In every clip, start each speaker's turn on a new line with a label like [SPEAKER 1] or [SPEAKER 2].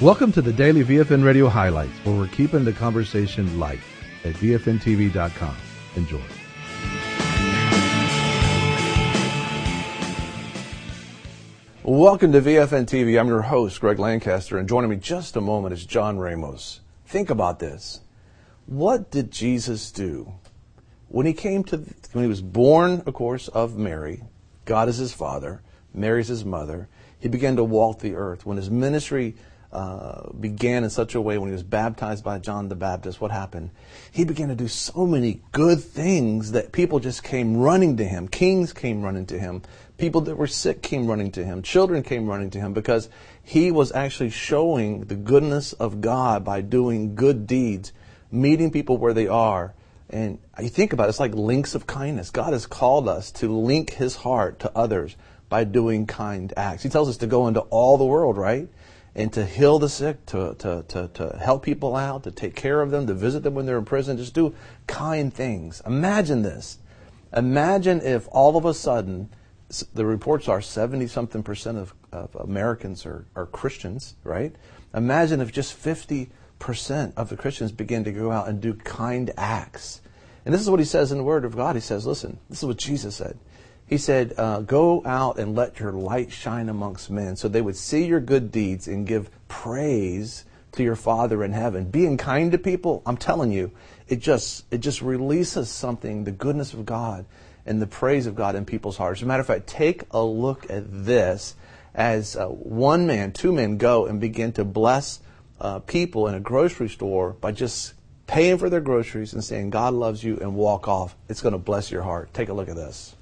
[SPEAKER 1] Welcome to the Daily VFN Radio Highlights, where we're keeping the conversation light at VFNTV.com. Enjoy. Welcome to VFN TV. I'm your host, Greg Lancaster, and joining me just a moment is John Ramos. Think about this. What did Jesus do? When he was born, of course, of Mary, God is his father, Mary is his mother, he began to walk the earth. When his ministry began in such a way, when he was baptized by John the Baptist, what happened? He began to do so many good things that people just came running to him. Kings came running to him. People that were sick came running to him. Children came running to him because he was actually showing the goodness of God by doing good deeds, meeting people where they are. And you think about it, it's like links of kindness. God has called us to link his heart to others by doing kind acts. He tells us to go into all the world, right? And to heal the sick, to help people out, to take care of them, to visit them when they're in prison, just do kind things. Imagine this. Imagine if all of a sudden, the reports are 70-something% of Americans are Christians, right? Imagine if just 50% of the Christians begin to go out and do kind acts. And this is what he says in the Word of God. He says, listen, this is what Jesus said. He said, go out and let your light shine amongst men so they would see your good deeds and give praise to your Father in heaven. Being kind to people, I'm telling you, it just releases something, the goodness of God and the praise of God in people's hearts. As a matter of fact, take a look at this as one man, two men go and begin to bless people in a grocery store by just paying for their groceries and saying, God loves you, and walk off. It's going to bless your heart. Take a look at this.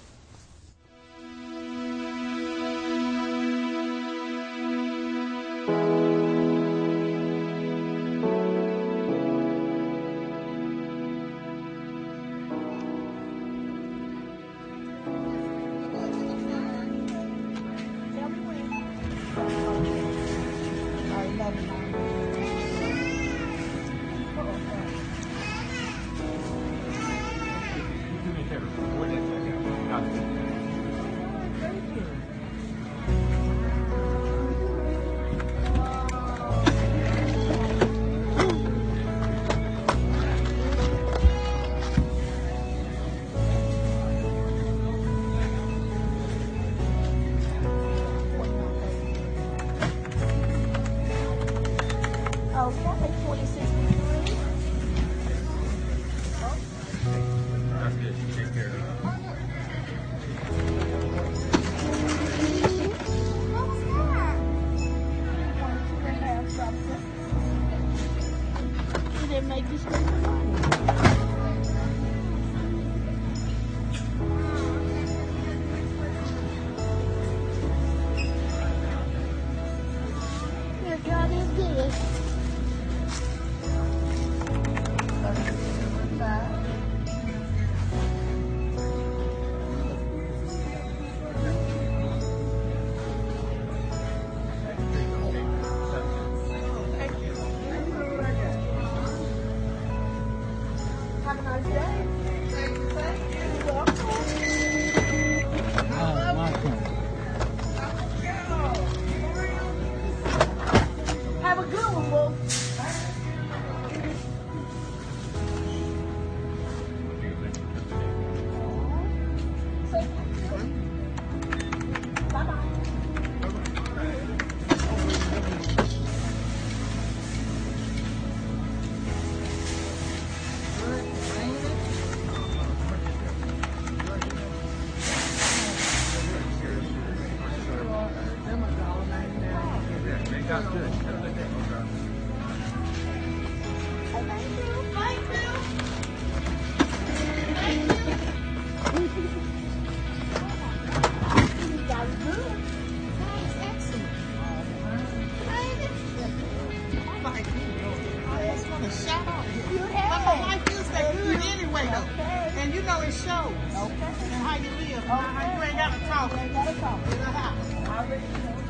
[SPEAKER 2] And you know it shows. Okay. And how you live. Okay. You ain't got to talk. You ain't got to talk. In the house. I already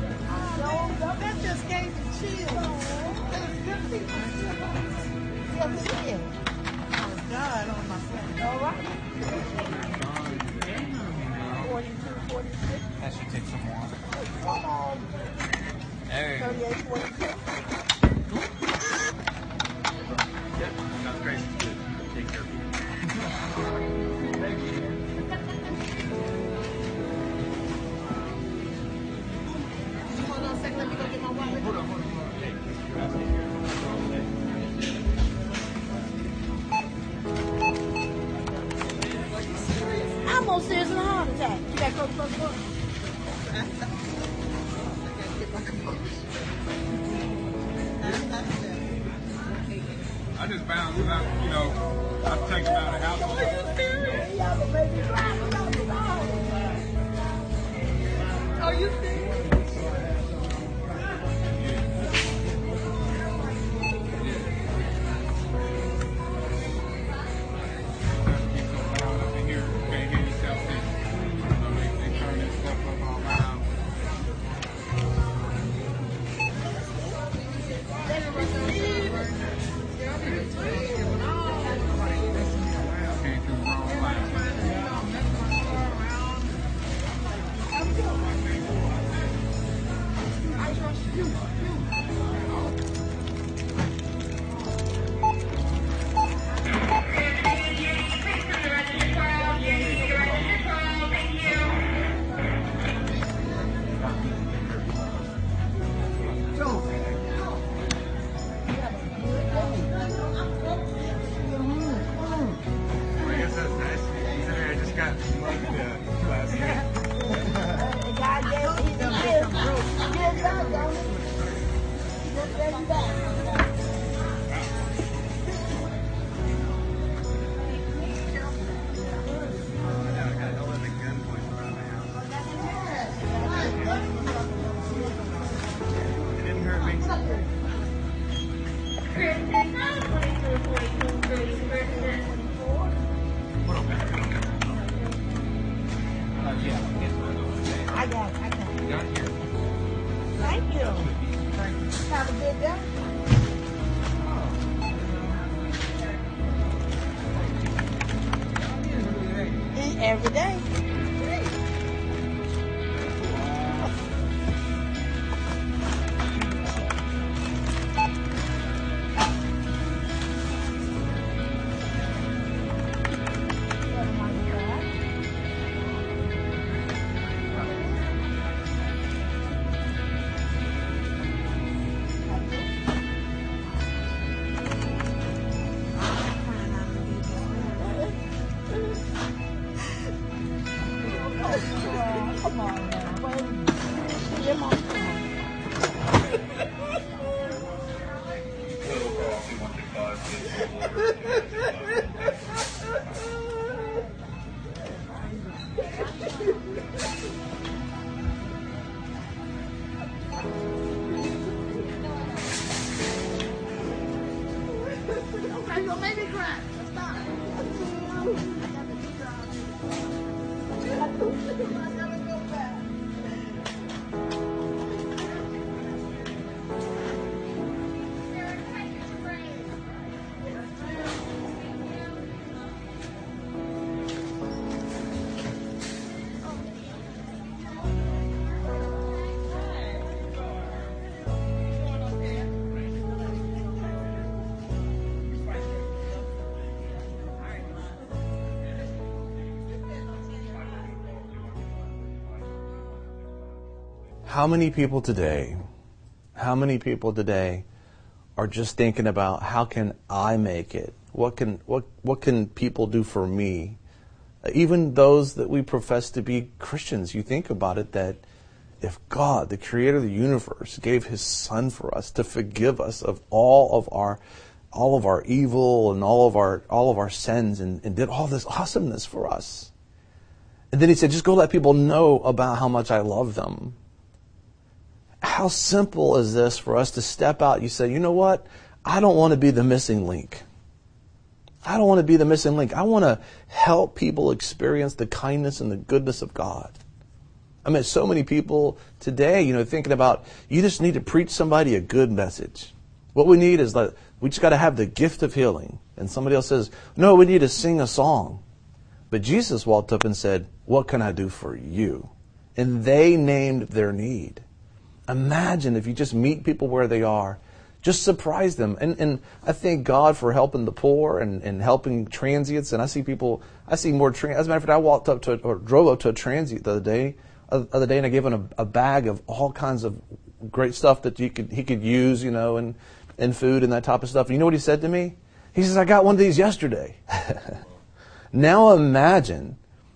[SPEAKER 2] know. That just gave me chills. That is good people. Yes, it is. Oh, God on my phone. All right. 42, 46.
[SPEAKER 3] That should take some more.
[SPEAKER 2] 38, 42. time. You got to go to first book.
[SPEAKER 3] I just found that, I've taken out a house.
[SPEAKER 2] Are you serious? Are you serious? Every day. Come on now. Okay, you'll make me cry. Stop.
[SPEAKER 1] How many people today are just thinking about how can I make it? What can people do for me? Even those that we profess to be Christians, you think about it, that if God, the creator of the universe, gave his son for us to forgive us of all of our evil and all of our sins and did all this awesomeness for us. And then he said, just go let people know about how much I love them. How simple is this for us to step out? You say, you know what? I don't want to be the missing link. I don't want to be the missing link. I want to help people experience the kindness and the goodness of God. I mean, so many people today, thinking about, you just need to preach somebody a good message. What we need is we just got to have the gift of healing. And somebody else says, no, we need to sing a song. But Jesus walked up and said, what can I do for you? And they named their need. Imagine if you just meet people where they are, just surprise them. And I thank God for helping the poor and helping transients. And I see more as a matter of fact, I drove up to a transient the other day, and I gave him a bag of all kinds of great stuff that he could use, and food and that type of stuff. And you know what he said to me? He says, I got one of these yesterday. Now imagine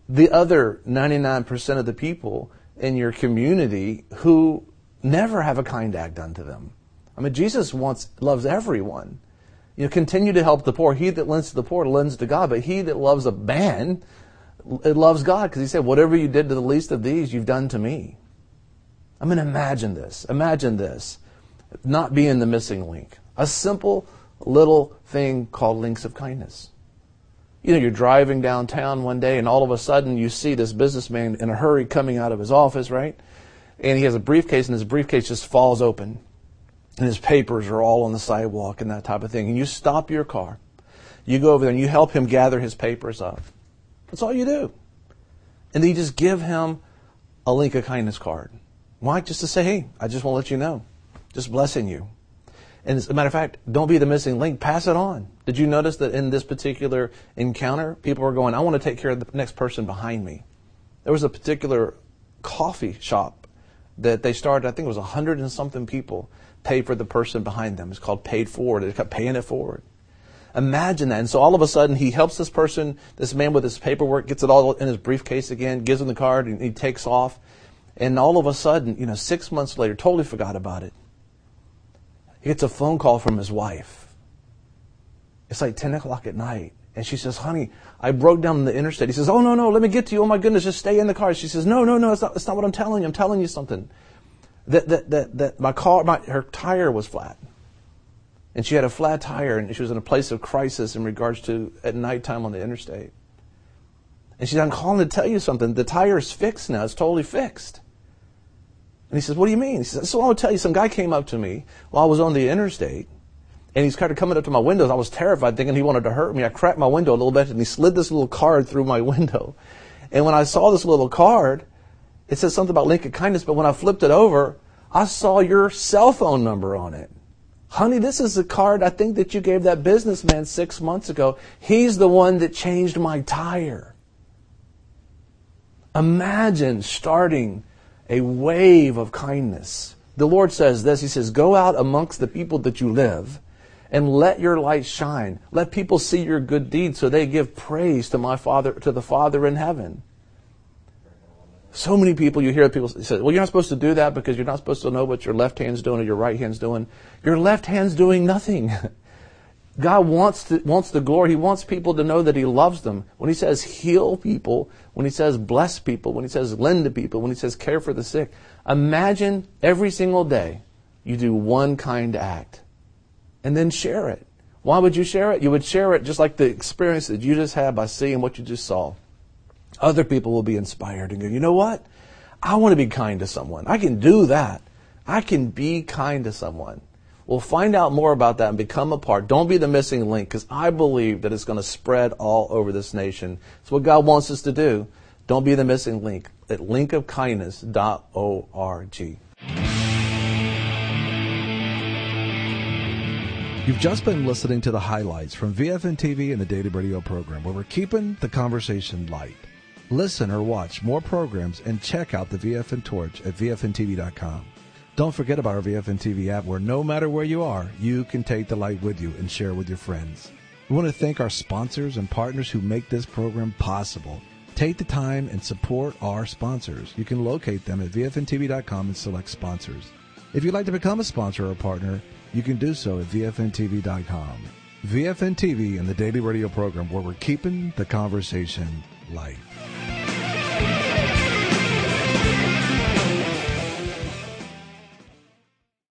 [SPEAKER 1] the other 99% of the people in your community who never have a kind act done to them. I mean, Jesus loves everyone. Continue to help the poor. He that lends to the poor lends to God, but he that loves a man, it loves God, because he said, whatever you did to the least of these, you've done to me. I mean, imagine this. Imagine this. Not being the missing link. A simple little thing called links of kindness. You're driving downtown one day and all of a sudden you see this businessman in a hurry coming out of his office, right? And he has a briefcase and his briefcase just falls open. And his papers are all on the sidewalk and that type of thing. And you stop your car. You go over there and you help him gather his papers up. That's all you do. And then you just give him a link of kindness card. Why? Just to say, hey, I just want to let you know. Just blessing you. And as a matter of fact, don't be the missing link. Pass it on. Did you notice that in this particular encounter, people were going, I want to take care of the next person behind me. There was a particular coffee shop that they started, I think it was 100 and something people paid for the person behind them. It's called Paid Forward. They kept paying it forward. Imagine that. And so all of a sudden, he helps this person, this man with his paperwork, gets it all in his briefcase again, gives him the card, and he takes off. And all of a sudden, 6 months later, totally forgot about it. He gets a phone call from his wife. It's like 10 o'clock at night. And she says, honey, I broke down the interstate. He says, oh, no, let me get to you. Oh, my goodness, just stay in the car. She says, no, it's not what I'm telling you. I'm telling you something. That my car, her tire was flat. And she had a flat tire, and she was in a place of crisis in regards to at nighttime on the interstate. And she said, I'm calling to tell you something. The tire is fixed now. It's totally fixed. And he says, what do you mean? He says, so I will tell you, some guy came up to me while I was on the interstate, and he's kind of coming up to my windows. I was terrified, thinking he wanted to hurt me. I cracked my window a little bit, and he slid this little card through my window. And when I saw this little card, it said something about link of kindness, but when I flipped it over, I saw your cell phone number on it. Honey, this is the card I think that you gave that businessman 6 months ago. He's the one that changed my tire. Imagine starting a wave of kindness. The Lord says this, He says, go out amongst the people that you live and let your light shine. Let people see your good deeds so they give praise to my Father, to the Father in heaven. So many people, you hear people say, well, you're not supposed to do that because you're not supposed to know what your left hand's doing or your right hand's doing. Your left hand's doing nothing. God wants the glory. He wants people to know that He loves them. When He says heal people, when He says bless people, when He says lend to people, when He says care for the sick, imagine every single day you do one kind act and then share it. Why would you share it? You would share it just like the experience that you just had by seeing what you just saw. Other people will be inspired and go, you know what? I want to be kind to someone. I can do that. I can be kind to someone. We'll find out more about that and become a part. Don't be the missing link, because I believe that it's going to spread all over this nation. It's what God wants us to do. Don't be the missing link at linkofkindness.org.
[SPEAKER 4] You've just been listening to the highlights from VFN TV and the Daily Radio program, where we're keeping the conversation light. Listen or watch more programs and check out the VFN Torch at VFNTV.com. Don't forget about our VFN TV app, where no matter where you are, you can take the light with you and share with your friends. We want to thank our sponsors and partners who make this program possible. Take the time and support our sponsors. You can locate them at VFNTV.com and select sponsors. If you'd like to become a sponsor or a partner, you can do so at VFNTV.com. VFN TV and the Daily Radio program, where we're keeping the conversation light.